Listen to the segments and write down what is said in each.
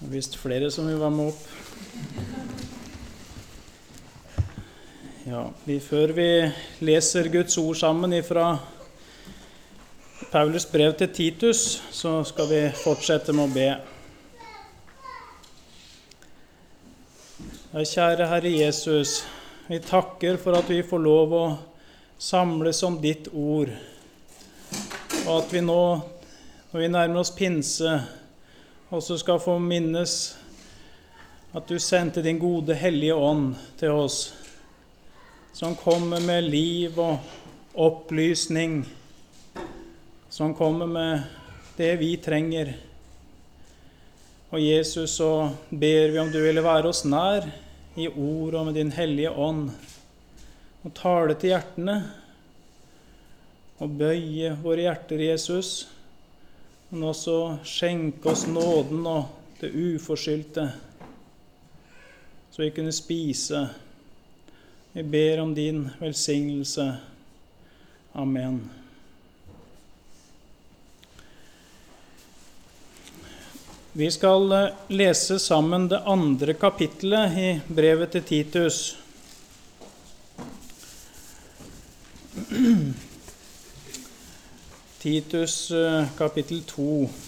Visst flere som vil være med opp. Ja, før vi leser Guds ord sammen fra Paulus brev til Titus, så skal vi fortsette med å be. Ja, kjære Herre Jesus, vi takker for at vi får lov å samles om ditt ord, og at vi nå, når vi nærmer oss pinse, også skal få minnes at du sendte din gode hellige ånd til oss, som kommer med liv og opplysning, som kommer med det vi trenger. Og Jesus, så ber vi om du ville være oss nær i ord og med din hellige ånd, og tale til hjertene, og bøye våre hjerter, Jesus, men også skjenke oss nåden og det uforskyldte, så vi kunne spise. Vi ber om din velsignelse. Amen. Vi skal lese sammen det andre kapittelet i brevet til Titus. Titus kapittel 2.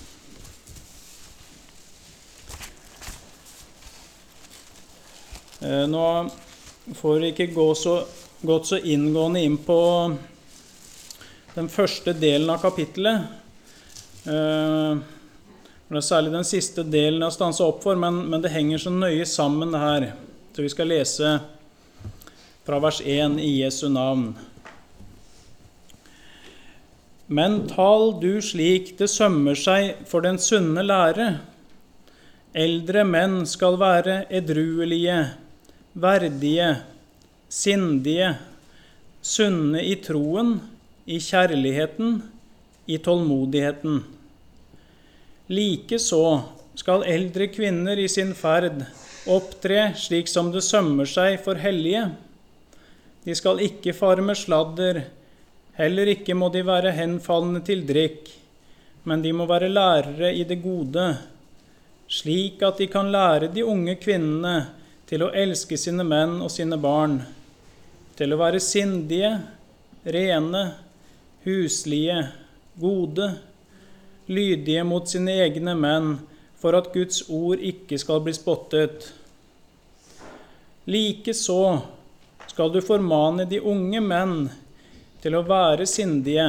Nå får vi ikke gå så inngående inn på den første delen av kapittelet. Det særlig den siste delen jeg stanser opp for, men det henger så nøye sammen det her. Så vi skal lese fra vers 1 i Jesu navn. Men tal du slik det sømmer seg for den sunne lære. Eldre menn skal være edruelige, verdige, sindige, sunne i troen, i kjærligheten, i tålmodigheten. Likeså skal eldre kvinner i sin ferd opptre slik som det sømmer seg for hellige. De skal ikke fare med sladder, heller ikke må de være henfallende til drikk, men de må være lærere i det gode, slik at de kan lære de unge kvinnene til å elske sine menn og sine barn, til å være sindige, rene, huslige, gode, lydige mot sine egne menn, for at Guds ord ikke skal bli spottet. Likeså skal du formane de unge menn til å være sindige.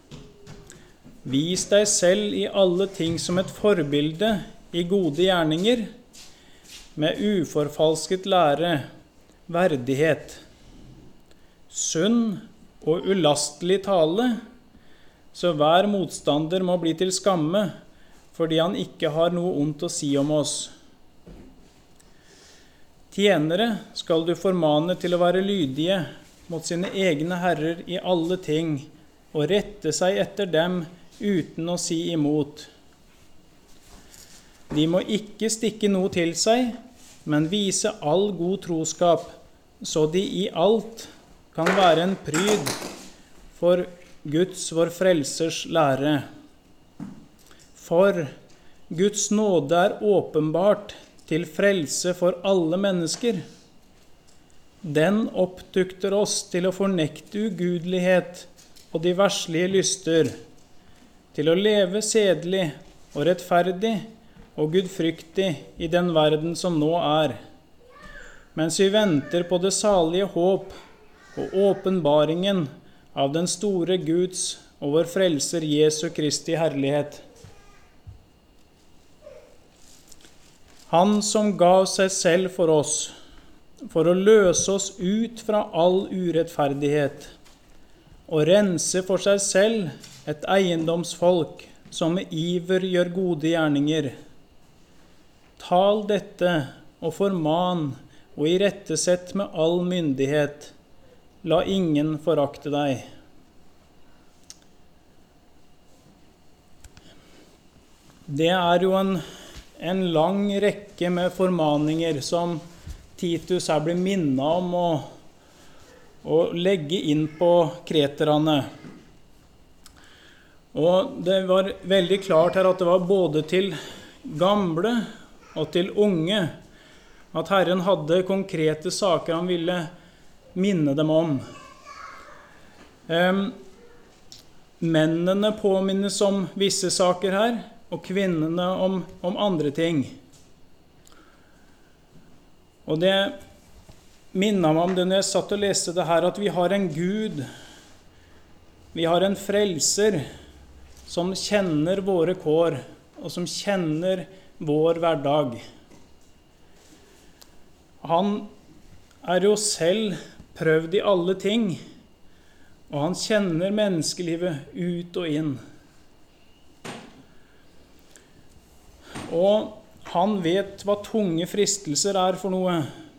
Vis deg selv i alle ting som et forbilde i gode gjerninger, med uforfalsket lære, verdighet, sunn og ulastelig tale, så hver motstander må bli til skamme, fordi han ikke har noe ondt å si om oss. Tjenere skal du formane til å være lydige mot sine egne herrer i alle ting, og rette seg etter dem uten å si imot. De må ikke stikke noe til seg, men vise all god troskap, så de i alt kan være en pryd for Guds, vår frelsers lære. For Guds nåde er åpenbart til frelse for alle mennesker. Den opptukter oss til å fornekte ugudelighet og de verslige lyster, til å leve sedelig og rettferdig og gudfryktig i den verden som nå er, mens vi venter på det salige håp og åpenbaringen av den store Guds og vår frelser Jesu Kristi herlighet. Han som gav seg selv for oss, for å løse oss ut fra all urettferdighet, og rense for seg selv et eiendomsfolk som med iver gjør gode gjerninger. Tal dette og forman og irettesett med all myndighet. La ingen forakte deg. Det er jo en lang rekke med formaninger som Titus her blir minnet om å legge inn på kreterne. Og det var veldig klart her at det var både til gamle og til unge, at Herren hadde konkrete saker han ville minne dem om. Mennene påminnes om visse saker her, og kvinnene om andre ting. Og det minnet meg om det når jeg satt og leste det her, at vi har en Gud, vi har en frelser, som kjenner våre kår, og som kjenner vår hverdag. Han er jo selv prøvd i alle ting, og han kjenner menneskelivet ut og inn. Og han vet hva tunge fristelser er for noe.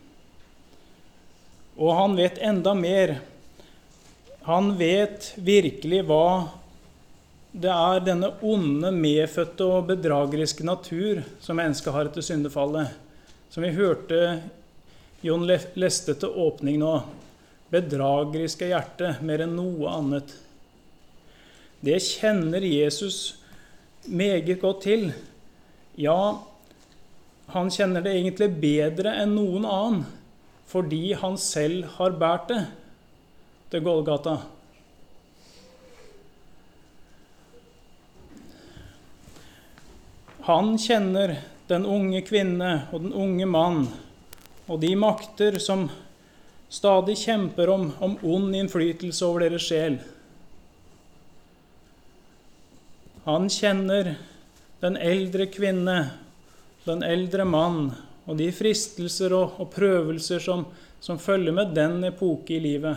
Og han vet enda mer. Han vet virkelig hva det er denne onde, medfødte og bedrageriske natur som mennesket har etter syndefallet. Som vi hørte Jon leste til åpning nå. Bedrageriske hjerte, mer enn noe annet. Det kjenner Jesus meget godt til. Ja, han kjenner det egentlig bedre enn noen annen, fordi han selv har båret det til Golgata. Han kjenner den unge kvinne og den unge mann, og de makter som stadig kjemper om ond innflytelse over deres sjel. Han kjenner den eldre kvinne, den eldre mann, og de fristelser og prøvelser som følger med den epoke i livet.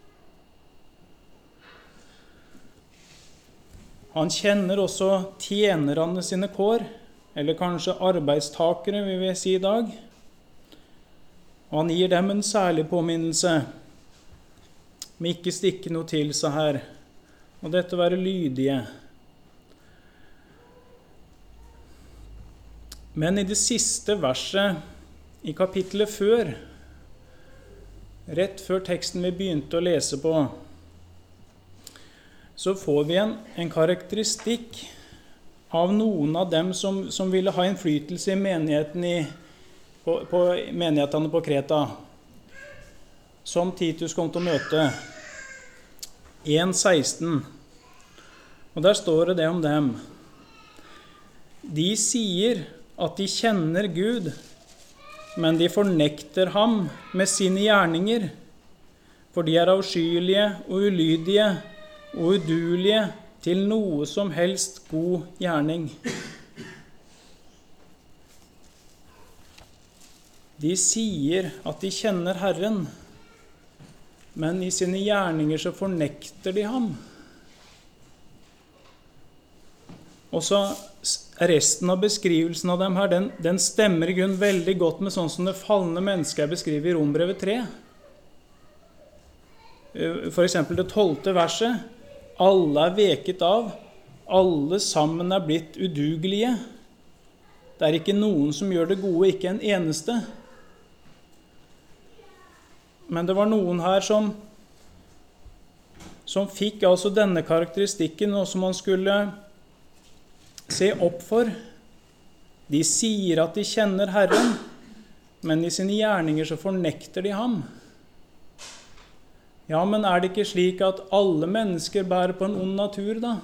Han kjenner også tjenerne sine kår, eller kanskje arbeidstakere, vil vi si i dag. Og han gir dem en særlig påminnelse, med ikke stikke noe til seg her, og dette være lydige. Men i det siste verset i kapittelet før, rett før teksten vi begynte å lese på, så får vi en karakteristikk av noen av dem som ville ha innflytelse i menigheten på menighetene på Kreta, som Titus kom til å møte. 1,16. Og der står det om dem. De sier at de kjenner Gud, men de fornekter ham med sine gjerninger, for de er avskyelige og ulydige og uduelige til noe som helst god gjerning. De sier at de kjenner Herren, men i sine gjerninger så fornekter de ham. Og så resten av beskrivelsen av dem her, den stemmer i grunn veldig godt med sånn som det falne mennesket er beskrevet i Rombrevet 3. For eksempel det 12. verset. Alle er veket av, alle sammen er blitt udugelige. Det er ikke noen som gjør det gode, ikke en eneste. Men det var noen her som fikk altså denne karakteristikken, og som man skulle se opp for. De sier at de kjenner Herren, men i sine gjerninger så fornekter de ham. Ja, men er det ikke slik at alle mennesker bærer på en ond natur, da?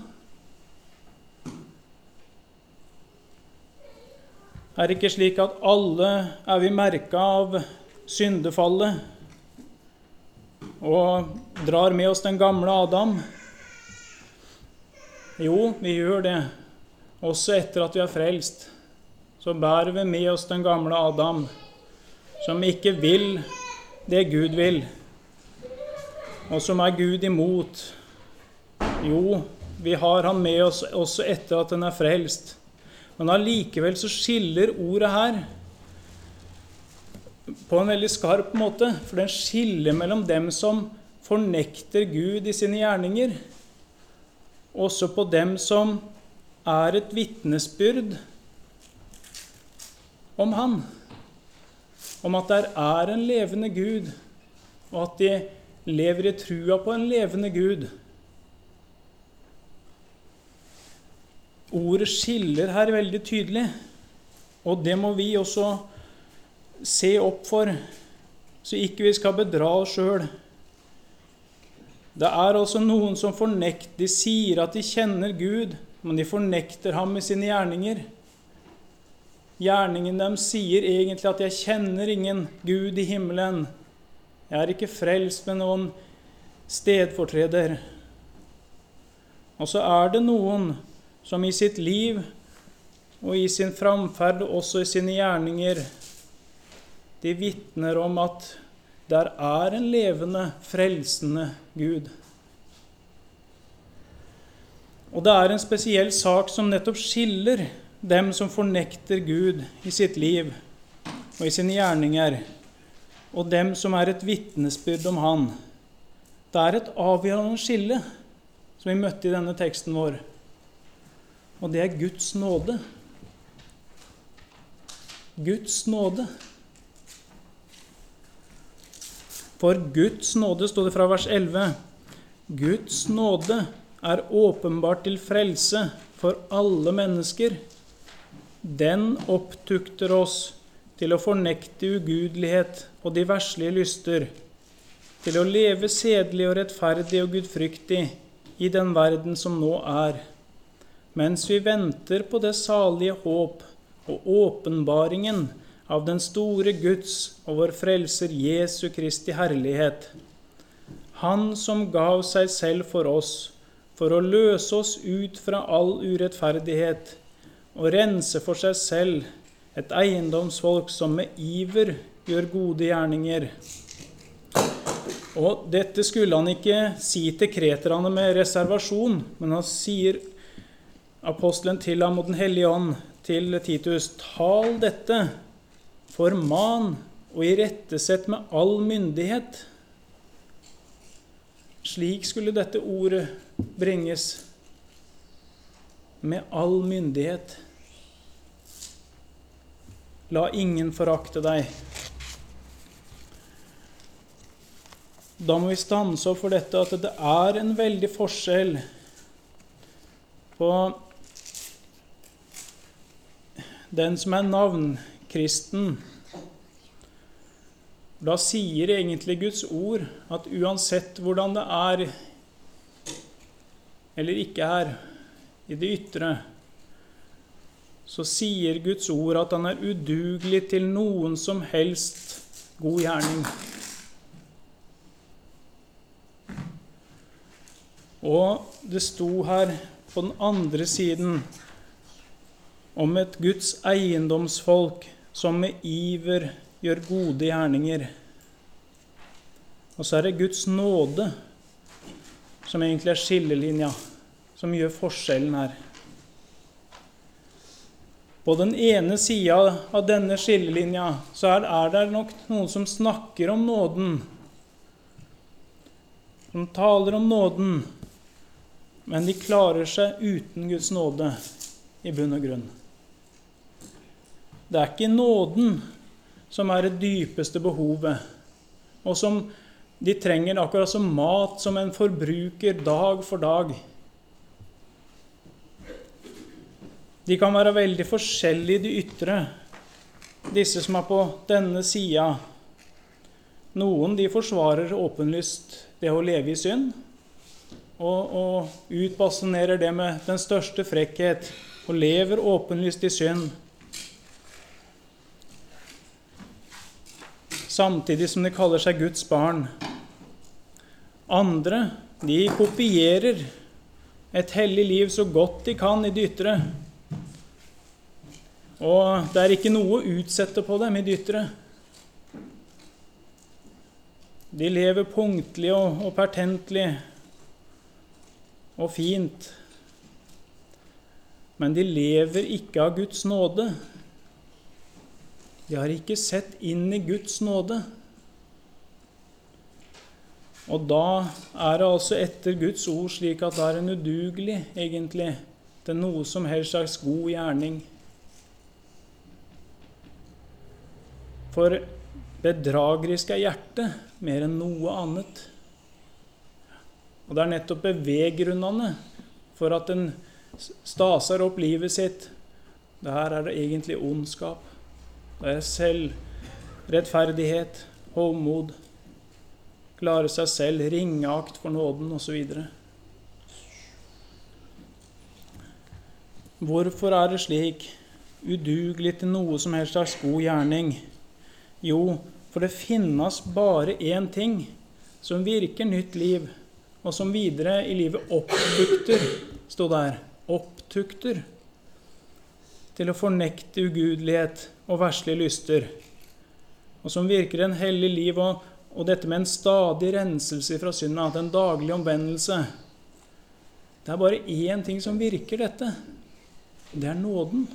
Er det ikke slik at alle er vi merket av syndefallet og drar med oss den gamle Adam? Jo, vi gjør det. Også etter at vi er frelst, så bærer vi med oss den gamle Adam, som ikke vil det Gud vil, og som er Gud imot. Jo, vi har han med oss også etter at den er frelst. Men allikevel så skiller ordet her på en veldig skarp måte, for den skiller mellom dem som fornekter Gud i sine gjerninger, også på dem som er et vitnesbyrd om han, om at der er en levende Gud, og at de lever i trua på en levende Gud. Ordet skiller her veldig tydelig. Og det må vi også se opp for, så ikke vi skal bedra oss selv. Det er altså noen som fornekter, de sier at de kjenner Gud, men de fornekter ham med sine gjerninger. Gjerningen dem sier egentlig at jeg kjenner ingen Gud i himmelen. Jeg er ikke frelst med noen stedfortreder. Og så er det noen som i sitt liv og i sin framferd og også i sine gjerninger, de vitner om at der er en levende, frelsende Gud. Og det er en spesiell sak som nettopp skiller dem som fornekter Gud i sitt liv og i sine gjerninger, og dem som er et vitnesbyrd om han. Det er et avgjørende skille som vi møtte i denne teksten vår, og det er Guds nåde. Guds nåde. For Guds nåde, stod det fra vers 11, Guds nåde er åpenbart til frelse for alle mennesker. Den opptukter oss til å fornekte ugudelighet og de verslige lyster, til å leve sedelig og rettferdig og gudfryktig i den verden som nå er, mens vi venter på det salige håp og åpenbaringen av den store Guds og vår frelser Jesu Kristi herlighet. Han som gav seg selv for oss, for å løse oss ut fra all urettferdighet, og rense for seg selv et eiendomsfolk som med iver gjør gode gjerninger. Og dette skulle han ikke si til kreterne med reservasjon, men han sier apostelen til ham og den hellige ånd til Titus, tal dette, forman og irettesett med all myndighet. Slik skulle dette ordet bringes, med all myndighet. La ingen forakte deg. Da må vi stanse opp for dette, at det er en veldig forskjell på den som er navnkristen. Da sier egentlig Guds ord at uansett hvordan det er, eller ikke er, i det ytre, så sier Guds ord at han er udugelig til noen som helst god gjerning. Og det sto her på den andre siden om et Guds eiendomsfolk som med iver gjør gode gjerninger. Og så er det Guds nåde som egentlig er skillelinja, som gjør forskjellen her. På den ene siden av denne skillelinja så er det nok noen som snakker om nåden, som taler om nåden, men de klarer seg uten Guds nåde i bunn og grunn. Det er ikke nåden som er det dypeste behovet, og som de trenger akkurat som mat som en forbruker dag for dag. De kan være veldig forskjellige i det ytre, disse som er på denne siden. Noen de forsvarer åpenlyst det å leve i synd, og utbasunerer det med den største frekkhet, og lever åpenlyst i synd. Samtidig som de kaller seg Guds barn. Andre, de kopierer et hellig liv så godt de kan i det ytre. Og det er ikke noe å utsette på dem i det ytre. De lever punktlig og pertentlig og fint. Men de lever ikke av Guds nåde. De har ikke sett inn i Guds nåde. Og da er det altså etter Guds ord slik at det er en udugelig, egentlig, til noe som helst slags god gjerning. For bedragerisk er hjertet mer enn noe annet. Og det er nettopp beveggrunnene for at en staser opp livet sitt Det her det egentlig ondskap. Det selvrettferdighet, hovmod, klare seg selv, ringeakt for nåden og så videre. Hvorfor det slik? Udugelig til noe som helst slags god gjerning? Jo, for det finnes bare én ting som virker nytt liv, og som videre i livet opptukter, stod der, opptukter, til å fornekte ugudelighet og verslige lyster, og som virker en hellig liv, og dette med en stadig renselse fra synda, en daglig omvendelse. Det bare én ting som virker dette. Det nåden.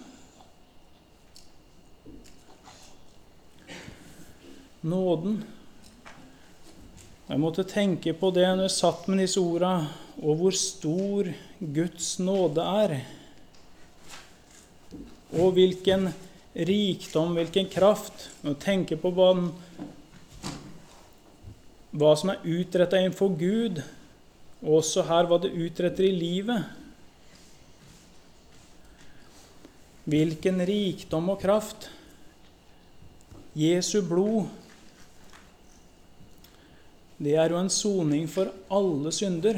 Nåden. Jeg måtte tenke på det når jeg satt med disse ordene, og hvor stor Guds nåde og hvilken rikdom, hvilken kraft. Når jeg tenker på hva som utrettet innenfor Gud, og også her hva det utretter i livet. Hvilken rikdom og kraft. Jesu blod, det jo en soning for alle synder.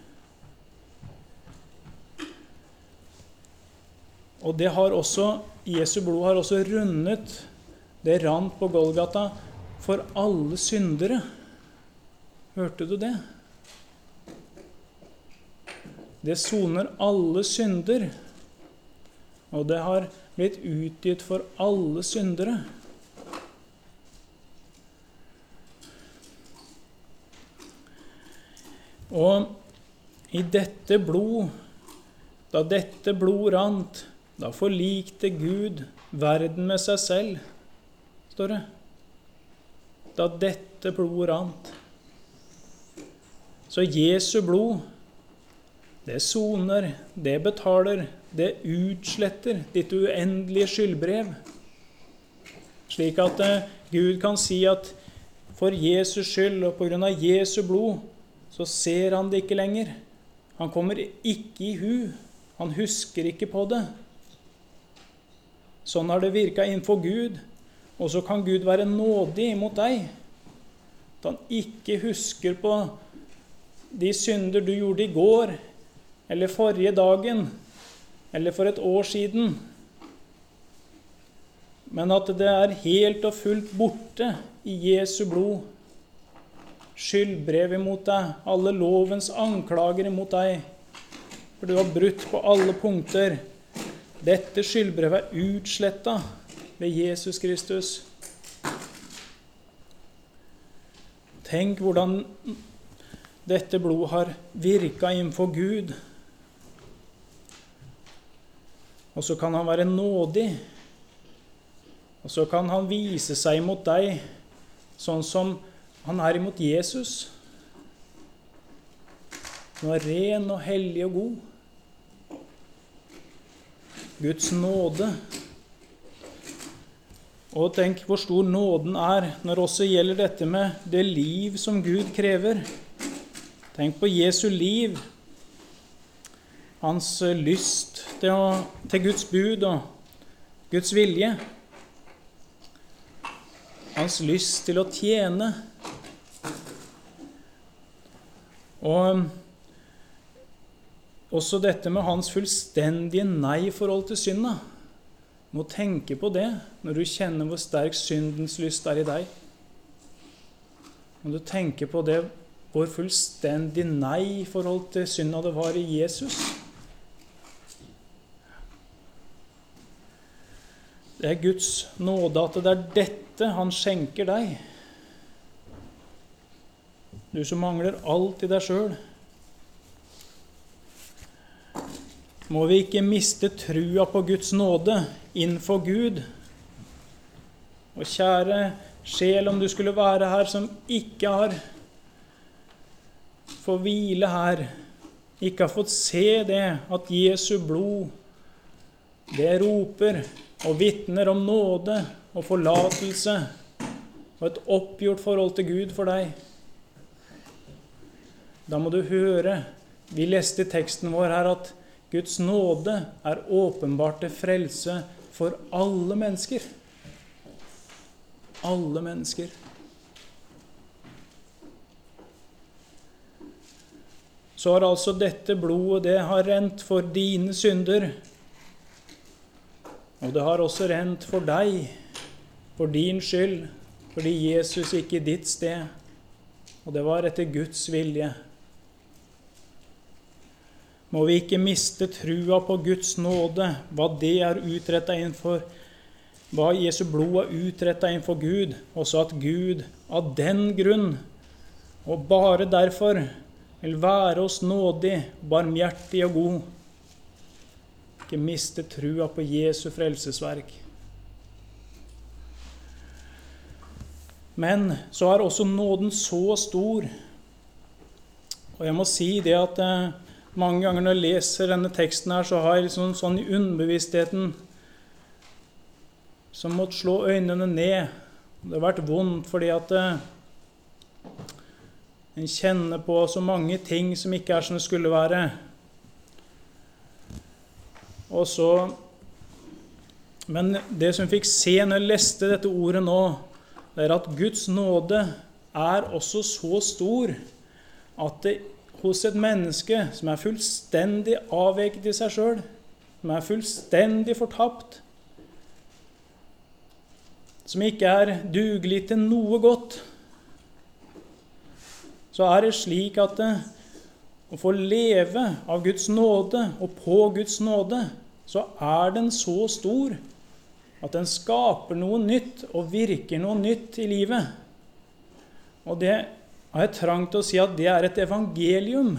Og det har også, Jesu blod har også rundet det rant på Golgata for alle syndere. Hørte du det? Det soner alle synder, og det har blitt utgitt for alle syndere. Og i dette blod, da dette blod rant, da forlikte Gud verden med seg selv, står det. Da dette blod rant. Så Jesu blod, det soner, det betaler, det utsletter ditt uendelige skyldbrev. Slik at Gud kan si at for Jesus skyld og på grunn av Jesu blod, så ser han det ikke lenger. Han kommer ikke i hu. Han husker ikke på det. Sånn har det virket innenfor Gud. Og så kan Gud være nådig mot deg. At han ikke husker på de synder du gjorde i går, eller forrige dagen, eller for et år siden. Men at det helt og fullt borte i Jesu blod. Skyldbrev imot deg, alle lovens anklager imot deg, for du har brutt på alle punkter. Dette skyldbrevet utslettet ved Jesus Kristus. Tenk hvordan dette blod har virket innenfor Gud. Og så kan han være nådig, og så kan han vise seg mot deg, sånn som han imot Jesus. Han ren og hellig og god. Guds nåde. Og tenk hvor stor nåden når det også gjelder dette med det liv som Gud krever. Tenk på Jesu liv. Hans lyst til Guds bud og Guds vilje. Hans lyst til å tjene. Og også dette med hans fullstendige nei-forhold til synda. Du må tenke på det når du kjenner hvor sterk syndens lyst i deg. Når du tenker på det, hvor fullstendig nei-forhold til synda det var i Jesus. Det Guds nåde at det dette han skjenker deg. Du som mangler alt i deg selv. Må vi ikke miste trua på Guds nåde innenfor Gud. Og kjære sjel, om du skulle være her som ikke har fått hvile her, ikke har fått se det, at Jesu blod, det roper og vittner om nåde og forlatelse og et oppgjort forhold til Gud for deg. Da må du høre, vi leste i teksten vår her at Guds nåde er åpenbart til frelse for alle mennesker. Alle mennesker. Så har altså dette blodet, det har rent for dine synder. Og det har også rent for deg, for din skyld, fordi Jesus gikk i ditt sted. Og det var etter Guds vilje. Må vi ikke miste trua på Guds nåde, hva det er utrettet innenfor, hva Jesu blod er utrettet innenfor Gud, og så at Gud av den grunn, og bare derfor, vil være oss nådig, barmhjertig og god. Ikke miste trua på Jesu frelsesverk. Men så er også nåden så stor. Og jeg må si det at mange ganger når jeg leser denne teksten her, så har jeg liksom sånn i underbevisstheten som måtte slå øynene ned. Det har vært vondt fordi at en kjenner på så mange ting som ikke er som det skulle være. Og så, men det som jeg fikk se når jeg leste dette ordet nå, det er at Guds nåde er også så stor at det hos et menneske som er fullstendig avveket i seg selv, som er fullstendig fortapt, som ikke er dugelig til noe godt, så er det slik at å få leve av Guds nåde og på Guds nåde, så er den så stor at den skaper noe nytt og virker noe nytt i livet. Og det har jeg trang til å si at det er et evangelium.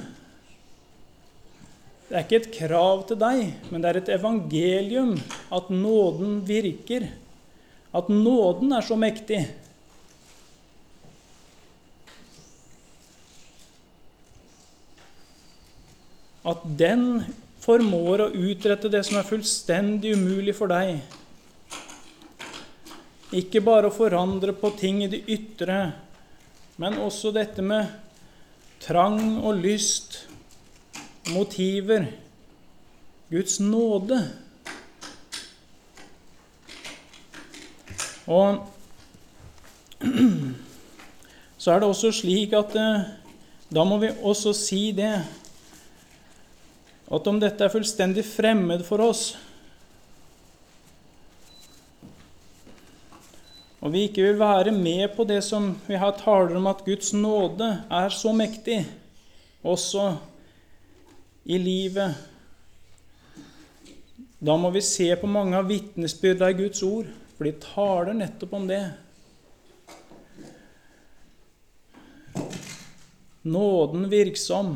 Det er ikke et krav til deg, men det er et evangelium at nåden virker, at nåden er så mektig. At den formår å utrette det som er fullstendig umulig for deg. Ikke bare å forandre på ting i det ytre, men også dette med trang og lyst, motiver, Guds nåde. Og så er det også slik at da må vi også si det, at om dette er fullstendig fremmed for oss, og vi ikke vil være med på det som vi har taler om at Guds nåde er så mektig, også i livet, da må vi se på mange av vitnesbyrdene i Guds ord, for de taler nettopp om det. Nåden virksom.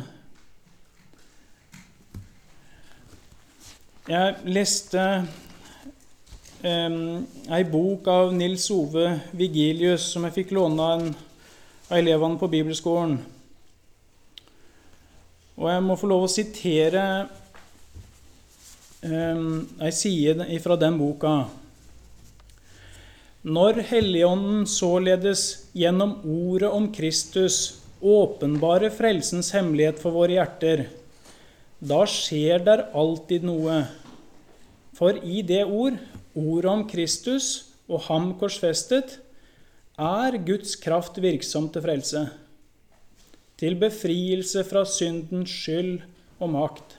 Jeg leste en bok av Nils Ove Vigilius, som jeg fikk låne av elevene på bibelskolen. Og jeg må få lov å sitere en side fra den boka. Når Helligånden således gjennom ordet om Kristus åpenbare frelsens hemmelighet for våre hjerter, da skjer der alltid noe. For i det ordet om Kristus og ham korsfestet, er Guds kraft virksom til frelse, til befrielse fra syndens skyld og makt.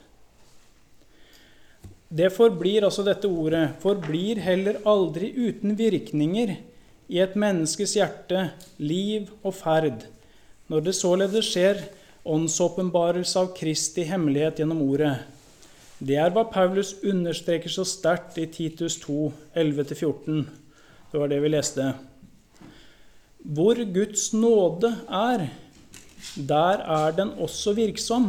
Det forblir altså dette ordet, forblir heller aldri uten virkninger i et menneskes hjerte, liv og ferd, når det således skjer åndsåpenbarelse av Kristi hemmelighet gjennom ordet. Det er hva Paulus understreker så sterkt i Titus 2, 11-14. Det var det vi leste. Hvor Guds nåde er, der er den også virksom.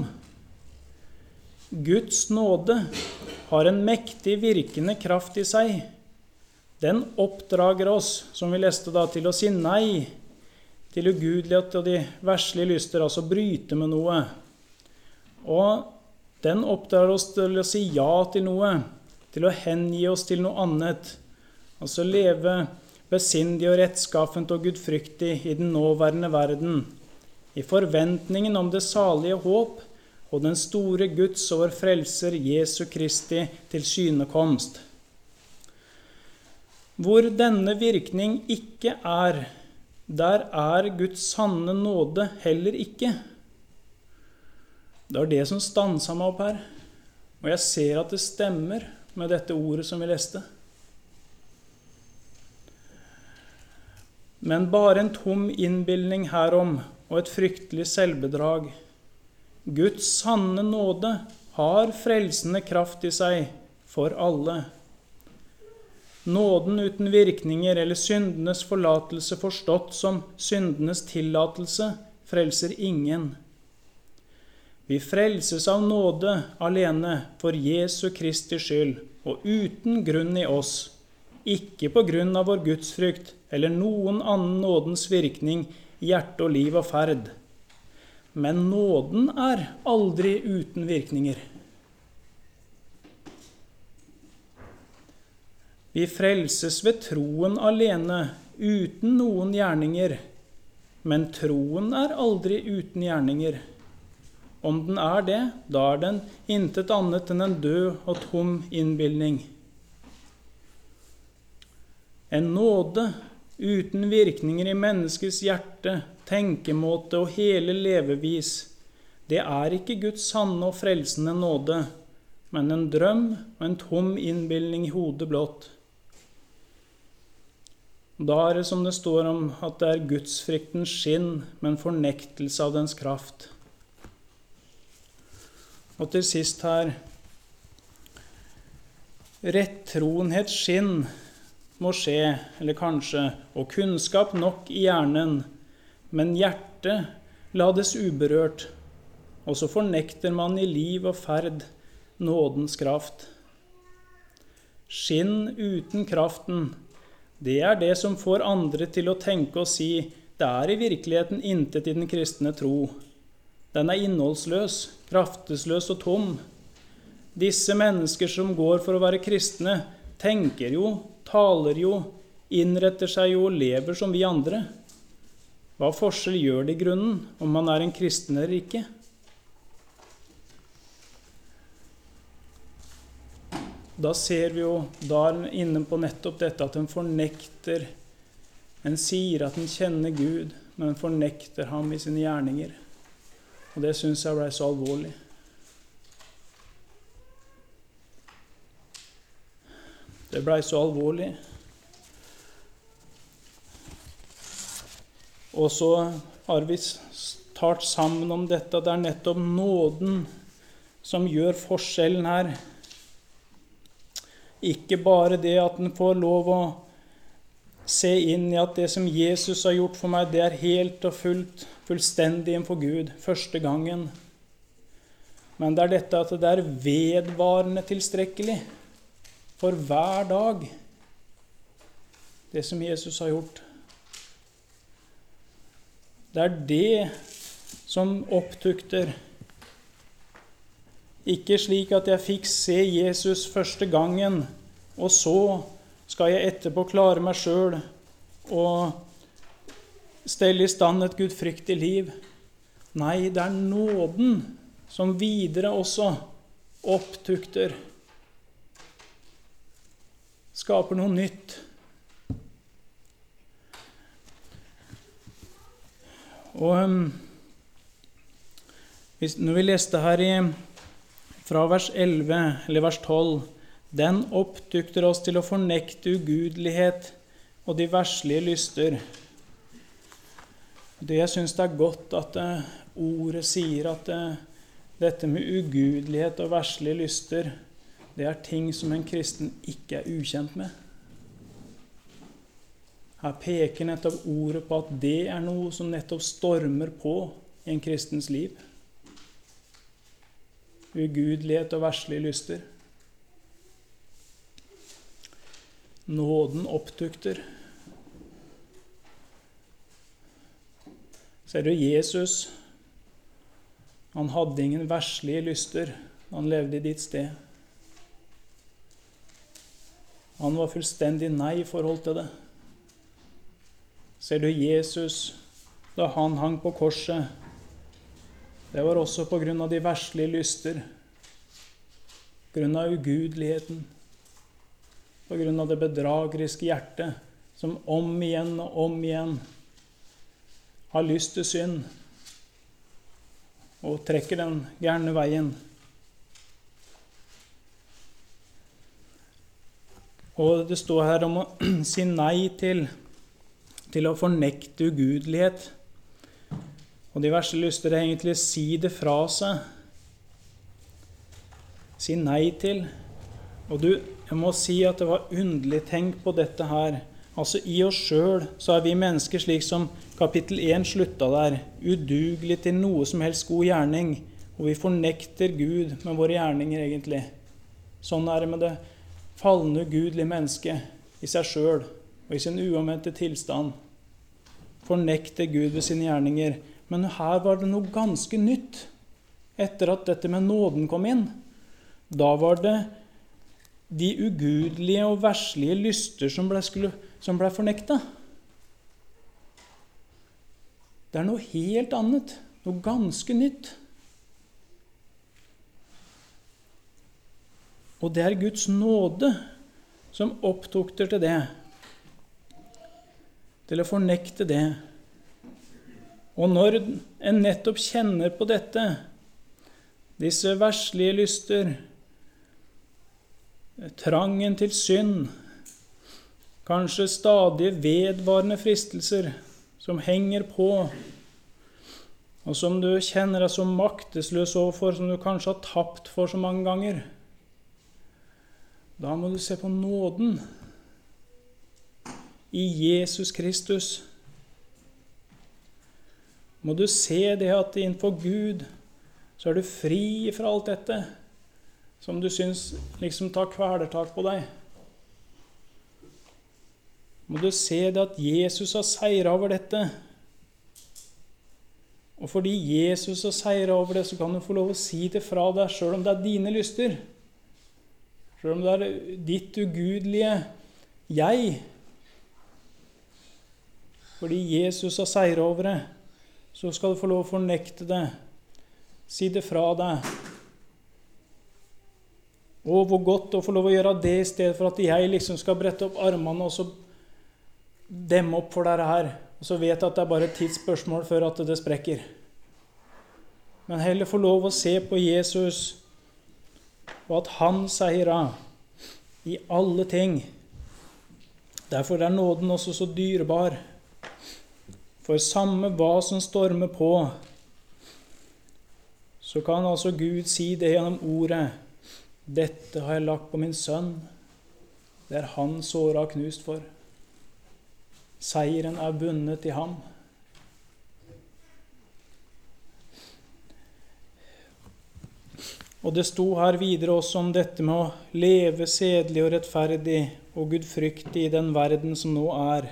Guds nåde har en mektig virkende kraft i seg. Den oppdrager oss, som vi leste da, til å si nei til ugudelighet og de verslige lyster, altså bryte med noe. Og den oppdrar oss til å si ja til noe, til å hengi oss til noe annet, altså leve besindig og rettskaffent og gudfryktig i den nåværende verden, i forventningen om det salige håp og den store Guds og vår frelser Jesu Kristi tilsynekomst. Hvor denne virkning ikke er, der er Guds sanne nåde heller ikke. Det var det som stanset meg opp her, og jeg ser at det stemmer med dette ordet som vi leste. Men bare en tom innbildning herom og et fryktelig selvbedrag. Guds sanne nåde har frelsende kraft i seg for alle. Nåden uten virkninger eller syndenes forlatelse forstått som syndenes tillatelse frelser ingen. Vi frelses av nåde alene for Jesu Kristi skyld og uten grunn i oss, ikke på grunn av vår gudsfrykt eller noen annen nådens virkning i hjerte og liv og ferd. Men nåden er aldri uten virkninger. Vi frelses ved troen alene, uten noen gjerninger, men troen er aldri uten gjerninger. Om den er det, da er den intet annet enn en død og tom innbildning. En nåde uten virkninger i menneskets hjerte, tenkemåte og hele levevis, det er ikke Guds sanne og frelsende nåde, men en drøm og en tom innbildning i hodet blott. Da er det som det står om at det er gudsfryktens skinn, men fornektelse av dens kraft. Og til sist her, rettroenhets skinn må skje, eller kanskje, og kunnskap nok i hjernen, men hjertet lades uberørt, og så fornekter man i liv og ferd nådens kraft. Skinn uten kraften, det er det som får andre til å tenke og si, det er i virkeligheten intet i den kristne tro. Den er innholdsløs, kraftesløs og tom. Disse mennesker som går for å være kristne, tenker jo, taler jo, innretter seg jo og lever som vi andre. Hva forskjell gjør det i grunnen, om man er en kristen eller ikke? Da ser vi jo, da er den inne på nettopp dette, at den fornekter, en sier at den kjenner Gud, men den fornekter ham i sine gjerninger. Og det synes jeg ble så alvorlig. Det ble så alvorlig. Og så har vi talt sammen om dette, det er nettopp nåden som gjør forskjellen her. Ikke bare det at den får lov å se inn i at det som Jesus har gjort for meg, det er helt og fullstendig innenfor Gud, første gangen. Men det er dette at det er vedvarende tilstrekkelig for hver dag, det som Jesus har gjort. Det er det som opptukter. Ikke slik at jeg fikk se Jesus første gangen, og så skal jeg etterpå klare meg selv og stelle i stand et gudfryktig liv. Nei, det er nåden som videre også opptukter, skaper noe nytt. Og når vi leste her fra vers 11, eller vers 12, den opptukter oss til å fornekte ugudelighet og de verslige lyster. Det jeg synes det er godt at ordet sier at dette med ugudelighet og verslige lyster, det er ting som en kristen ikke er ukjent med. Her peker nettopp ordet på at det er noe som nettopp stormer på i en kristens liv. Ugudelighet og verslige lyster. Nåden opptukter. Ser du Jesus? Han hadde ingen verslige lyster. Han levde i ditt sted. Han var fullstendig nei i forhold til det. Ser du Jesus, da han hang på korset, Det var også på grunn av de verslige lyster, på grunn av ugudeligheten, på grunn av det bedrageriske hjertet, som om igjen og om igjen har lyst til synd, og trekker den gærne veien. Og det står her om å si nei til å fornekte ugudelighet. Og de verste lyster er egentlig si det fra seg. Si nei til. Og jeg må si at det var underlig tenk på dette her. Altså i oss selv så er vi mennesker slik som kapittel 1 slutta der, udugelig til noe som helst god gjerning, og vi fornekter Gud med våre gjerninger egentlig. Sånn er det med det falne ugudelige mennesket i seg selv og i sin uomvendte tilstand. Fornekter Gud ved sine gjerninger. Men her var det noe ganske nytt etter at dette med nåden kom inn. Da var det de ugudelige og verslige lyster som ble fornekta. Det er noe helt annet, noe ganske nytt. Og det er Guds nåde som opptukter til det, til å fornekte det. Og når en nettopp kjenner på dette, disse verslige lyster, trangen til synd, kanskje stadig vedvarende fristelser som henger på, og som du kjenner deg så maktesløs overfor, som du kanskje har tapt for så mange ganger, da må du se på nåden i Jesus Kristus. Må du se det at innenfor Gud så er du fri fra alt dette som du syns liksom tar kvelertak på deg. Må du se det at Jesus har seiret over dette. Og fordi Jesus har seiret over det, så kan du få lov å si det fra deg, selv om det er dine lyster. Selv om det er ditt ugudelige jeg. Fordi Jesus har seiret over det, så skal du få lov å fornekte det. Si det fra deg. Og hvor godt å få lov å gjøre det i stedet for at jeg liksom skal brette opp armene og så demme opp for dette her. Og så vet jeg at det er bare et tidsspørsmål før at det sprekker. Men heller få lov å se på Jesus, og at han seirer i alle ting. Derfor er nåden også så dyrebar. For samme hva som stormer på, så kan altså Gud si det gjennom ordet. Dette har jeg lagt på min sønn. Det er han såret og knust for. Seieren er bundet i ham. Og det sto her videre også om dette med å leve sedelig og rettferdig og gudfryktig i den verden som nå er.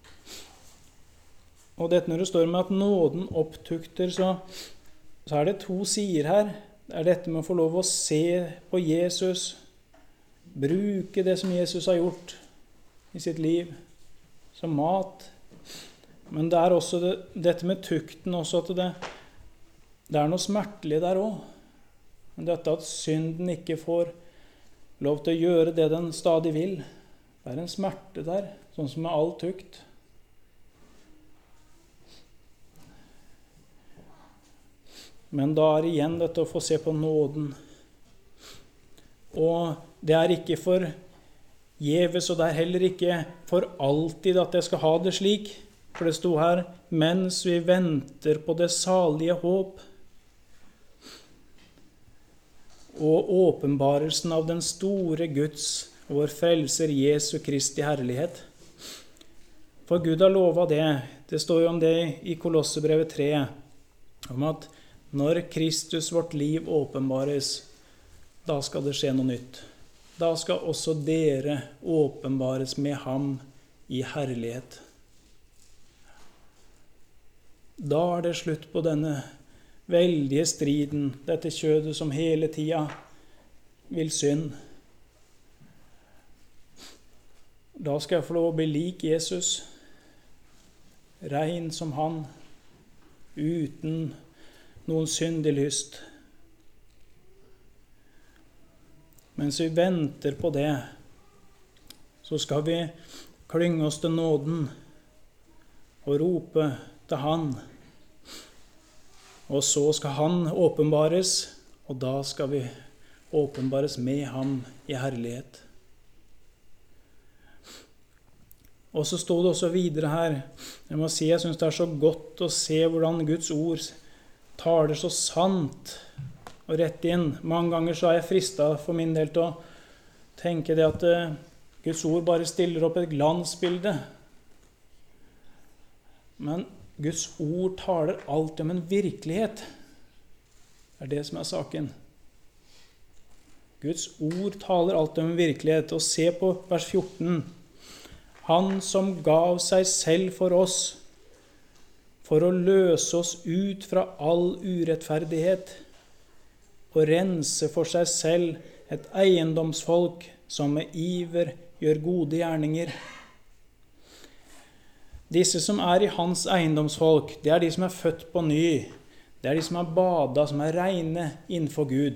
Og dette når det står med at nåden opptukter, så er det to sider her. Det er dette med å få lov å se på Jesus, bruke det som Jesus har gjort i sitt liv, som mat. Men det er også dette med tukten også, at det er noe smertelig der også. Men dette at synden ikke får lov til å gjøre det den stadig vil. Det er en smerte der, sånn som med all tukt. Men da er igjen dette å få se på nåden. Og det er ikke for gjeves, og det er heller ikke for alltid at jeg skal ha det slik. For det sto her, mens vi venter på det salige håp, og åpenbarelsen av den store Guds, vår frelser Jesu Kristi herlighet. For Gud har lovet det. Det står jo om det i Kolossebrevet 3, om at når Kristus vårt liv åpenbares, da skal det skje noe nytt. Da skal også dere åpenbares med ham i herlighet. Da er det slutt på denne veldige striden, dette kjødet som hele tida vil synd. Da skal jeg få lov å bli lik Jesus, rein som han, uten noen syndig lyst. Mens vi venter på det, så skal vi klynge oss til nåden og rope til Han. Og så skal Han åpenbares, og da skal vi åpenbares med Ham i herlighet. Og så stod det også videre her, jeg må si jeg synes det er så godt å se hvordan Guds ord taler så sant og rett inn. Mange ganger så er jeg fristet for min del til å tenke det at Guds ord bare stiller opp et glansbilde. Men Guds ord taler alltid om en virkelighet. Det er det som er saken. Guds ord taler alltid om en virkelighet. Og se på vers 14. Han som gav seg selv for oss, for å løse oss ut fra all urettferdighet, og rense for seg selv et eiendomsfolk som med iver gjør gode gjerninger. Disse som er i hans eiendomsfolk, det er de som er født på ny. Det er de som er badet, som er rene innenfor Gud.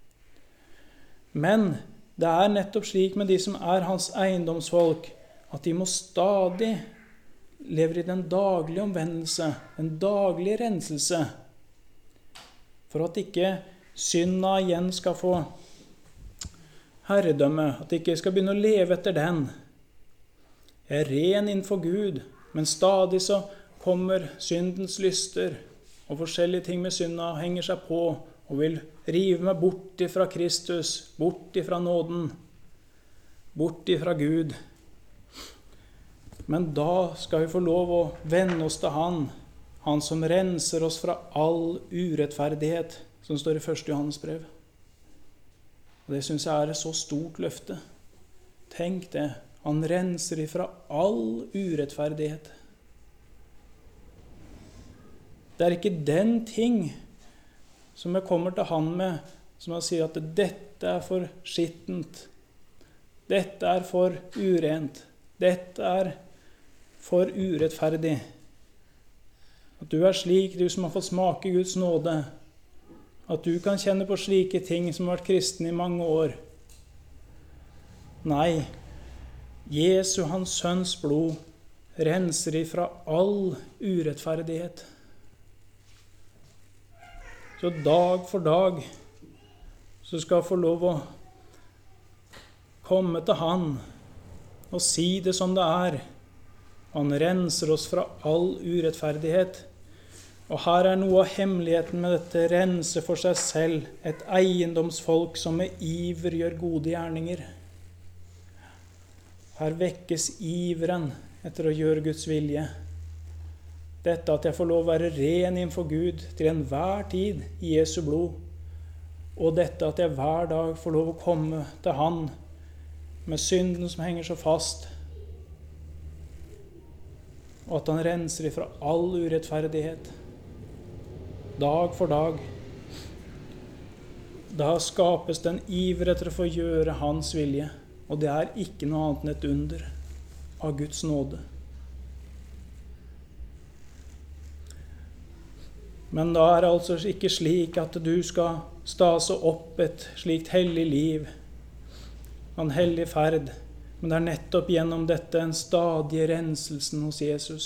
Men det er nettopp slik med de som er hans eiendomsfolk, at de må stadig leve i den daglige omvendelse, den daglige renselse, for at ikke synda igjen skal få herredømme, at de ikke skal begynne å leve etter den. Jeg er ren innenfor Gud, men stadig så kommer syndens lyster, og forskjellige ting med synda henger seg på, og vil rive meg bort ifra Kristus, bort ifra nåden, bort ifra Gud. Men da skal vi få lov å vende oss til Han, Han som renser oss fra all urettferdighet, som står i 1. Johannes brev. Og det synes jeg er et så stort løfte. Tenk det, Han renser ifra all urettferdighet. Det er ikke den ting som jeg kommer til Han med, som Han sier at dette er for skittent, dette er for urent, dette er for urettferdig. At du er slik, du som har fått smake Guds nåde, at du kan kjenne på slike ting som har vært kristen i mange år. Nei, Jesu, hans sønns blod, renser ifra all urettferdighet. Så dag for dag så skal jeg få lov å komme til Han og si det som det er. Han renser oss fra all urettferdighet. Og her er noe av hemmeligheten med dette rense for seg selv, et eiendomsfolk som med iver gjør gode gjerninger. Her vekkes iveren etter å gjøre Guds vilje. Dette at jeg får lov å være ren innenfor Gud til enhver tid i Jesu blod. Og dette at jeg hver dag får lov å komme til Han med synden som henger så fast. Og at Han renser ifra all urettferdighet. Dag for dag. Da skapes den iver etter å få gjøre Hans vilje. Og det er ikke noe annet enn et under av Guds nåde. Men da er det altså ikke slik at du skal stase opp et slikt hellig liv, en hellig ferd, men det er nettopp gjennom dette en stadig renselsen hos Jesus.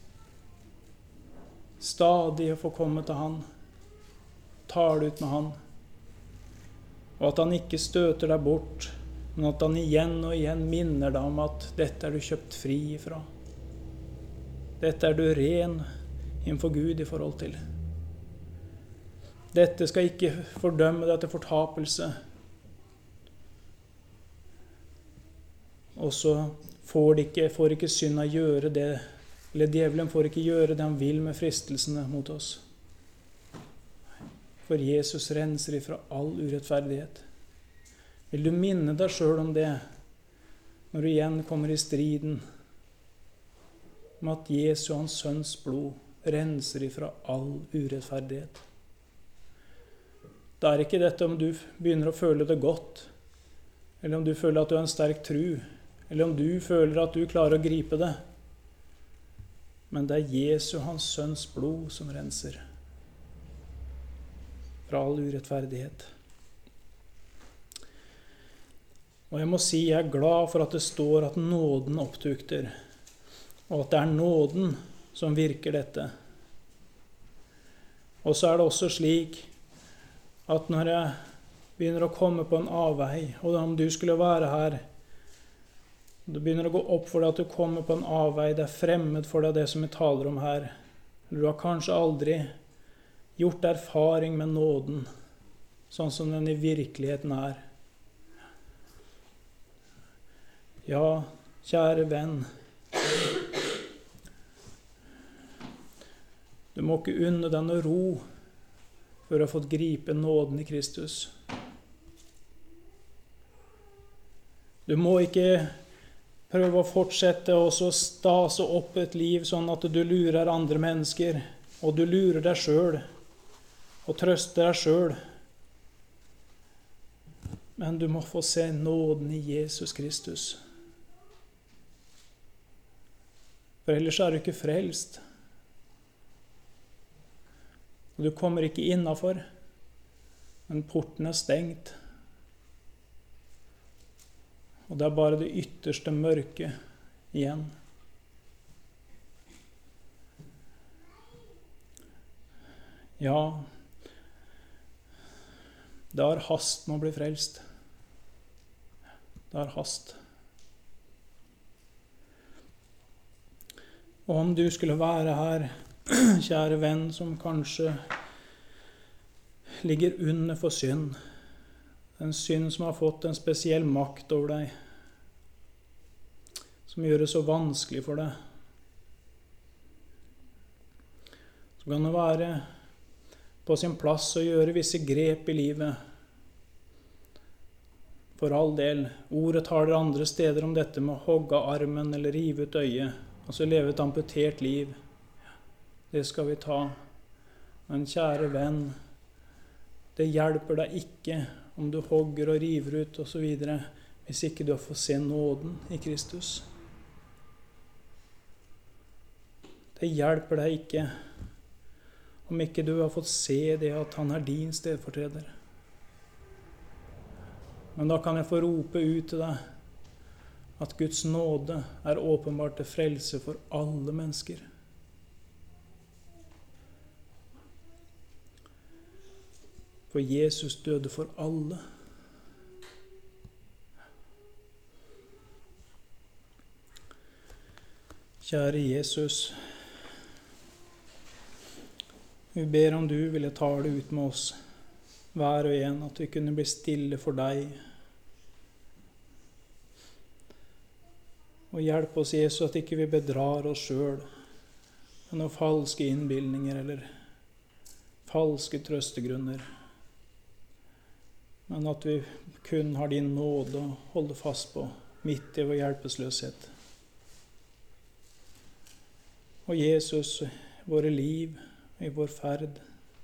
Stadig å få komme til Han, tale ut med Han, og at Han ikke støter deg bort, men at Han igjen og igjen minner deg om at dette er du kjøpt fri ifra. Dette er du ren innenfor Gud i forhold til. Dette skal ikke fordømme deg til fortapelse. Og så får ikke synda gjøre det, eller djevelen får ikke gjøre det han vil med fristelsene mot oss. For Jesus renser ifra all urettferdighet. Vil du minne deg selv om det, når du igjen kommer i striden, om at Jesu, hans sønns blod, renser ifra all urettferdighet? Det er ikke dette om du begynner å føle det godt, eller om du føler at du har en sterk tro, eller om du føler at du klarer å gripe det. Men det er Jesu, hans sønns blod, som renser. fra all urettferdighet. Og jeg må si jeg er glad for at det står at nåden opptukter, og at det er nåden som virker dette. Og så er det også slik at når jeg begynner å komme på en avvei, og om du skulle være her, det begynner å gå opp for deg at du kommer på en avvei, det er fremmed for deg det som vi taler om her. Du har kanskje aldri gjort erfaring med nåden, sånn som den i virkeligheten er. Ja, kjære venn, du må ikke unne deg noe ro før du har fått gripe nåden i Kristus. Du må ikke prøve å fortsette og så stase opp et liv sånn at du lurer andre mennesker, og du lurer deg selv, og trøster deg selv. Men du må få se nåden i Jesus Kristus. For ellers er du ikke frelst. Og du kommer ikke innenfor, men porten er stengt. Og det er bare det ytterste mørket igjen. Ja, det har hast med å bli frelst. Det har hast. Og om du skulle være her, kjære venn, som kanskje ligger under for synd, en synd som har fått en spesiell makt over deg, som gjør det så vanskelig for deg, så kan det være på sin plass å gjøre visse grep i livet. For all del, ordet taler andre steder om dette med å hogge armen eller rive ut øyet, altså leve et amputert liv. Det skal vi ta. Men kjære venn, det hjelper deg ikke om du hogger og river ut og så videre, hvis ikke du har fått se nåden i Kristus. Det hjelper deg ikke om ikke du har fått se det at han er din stedfortreder. Men da kan jeg få rope ut til deg at Guds nåde er åpenbart til frelse for alle mennesker. For Jesus døde for alle. Kjære Jesus, vi ber om du ville tale ut med oss, hver og en, at vi kunne bli stille for deg. Og hjelp oss, Jesus, at ikke vi bedrar oss selv med noen falske innbildninger eller falske trøstegrunner, men at vi kun har din nåde å holde fast på midt i vår hjelpeløshet. Og Jesus, våre liv, i vår ferd,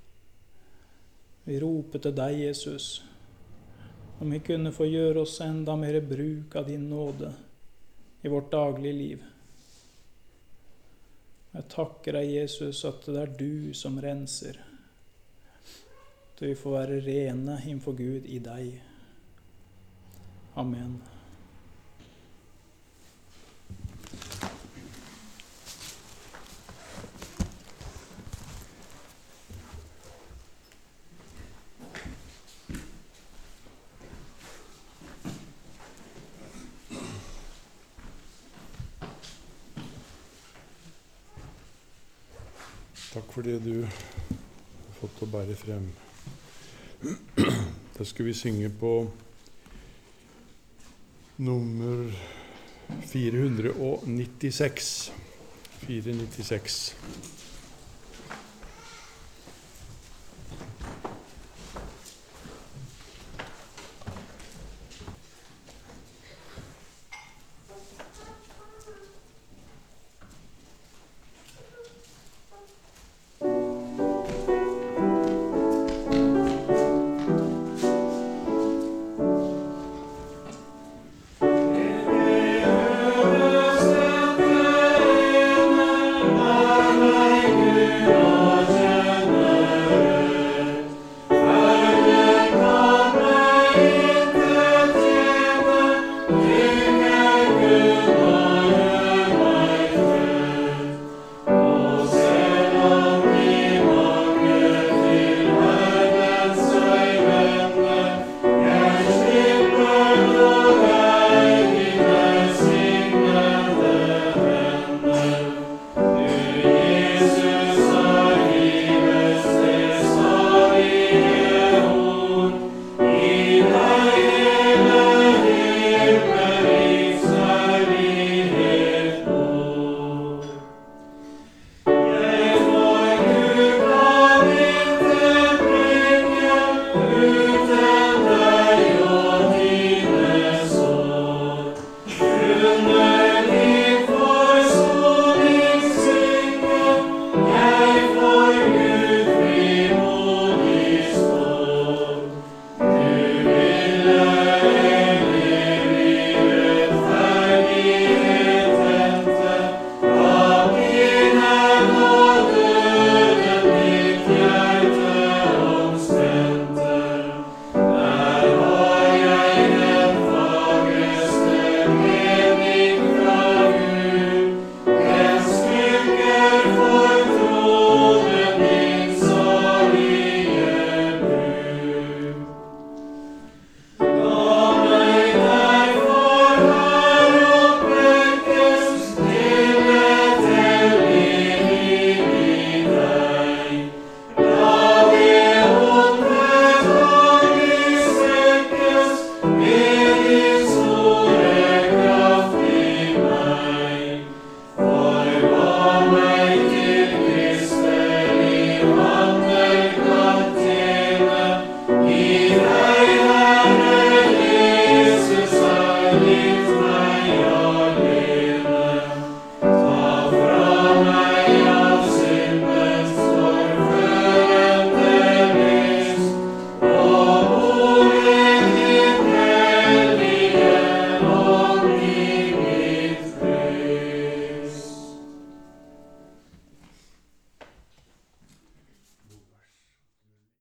vi roper til deg, Jesus, om vi kunne få gjøre oss enda mer bruk av din nåde i vårt daglige liv. Jeg takker deg, Jesus, at det er du som renser, at vi får være rene innenfor Gud i deg. Amen. Takk for det du har fått å bære frem. Da skal vi synge på nummer 496. 496.